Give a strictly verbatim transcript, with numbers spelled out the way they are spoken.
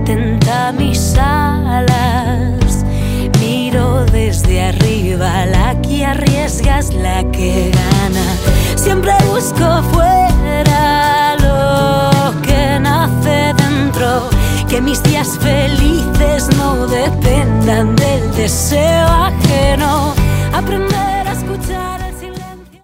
atenta a mis alas. Miro desde arriba, la que arriesga es la que gana. Siempre busco fuera lo que nace dentro, que mis días felices no dependan del deseo ajeno. Aprender